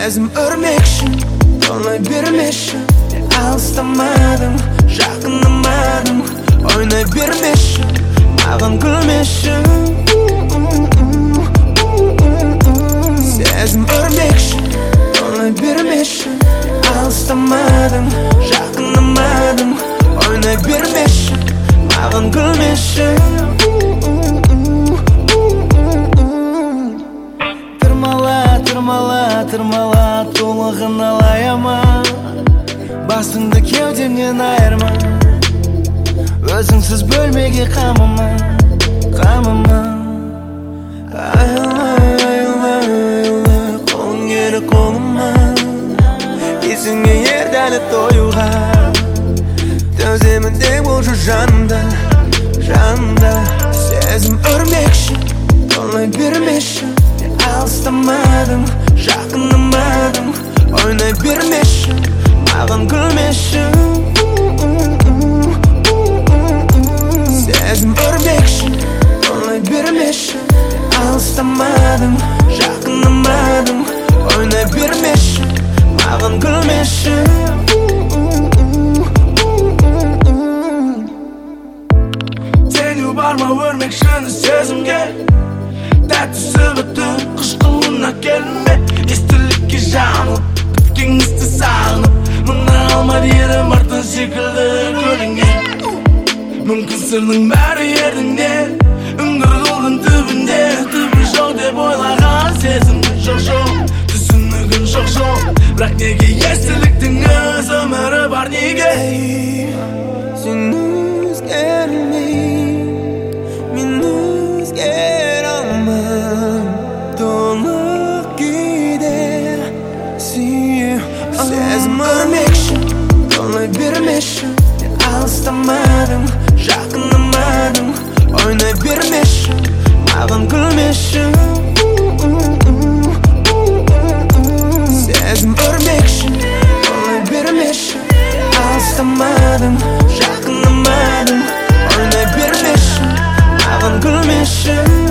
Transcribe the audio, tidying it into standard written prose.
Sezim örmekşin, olay birmişim. Alstamadım, жақынamadım. Oynay birmişim, mağın gülmişim. Sezim örmekşin, olay birmişim. Alstamadım, жақынamadım. Oynay birmişim, mağın gülmişim. Tırmala, толығын алайама. Басыңды кеудемнен айырма. Өзіңсіз бөлмеге қамыма. Айла, қолың ері қолыма. Есіңе ердәлі тойуға. Төземін де болшы жанымда. Сезім өрмекші, толай бермеші. Alstamadım, жақынамадым. Oynay birmişim, mağın gülmişim. Sezim örmekşim, olay birmişim. Alstamadım, жақынамадым. Oynay birmişim, mağın gülmişim. Sen yubarma örmekşini sezimge. Tәттісі бүтін қыш қылына келме. Естілікке жанып, кеңісті сағынып. Мұна алмады ерім артын секілді көрінген. Мүмкін сырның бәрі ердіңнен. Үңгір қолдың түбінде. Түбі жоқ деп ойлаған сезімді жоқ. Түсінігін жоқ. Бірақ неге естіліктің өз өмірі бар неге? Сен өзгермей, мен өзгер. Sezim örmekşim, olay birmişim. Alstamadım, жақынамадым. Oynay birmişim, mağın gülmişim. Sezim örmekşim, olay birmişim. Alstamadım, жақынамадым. Oynay birmişim, mağın gülmişim.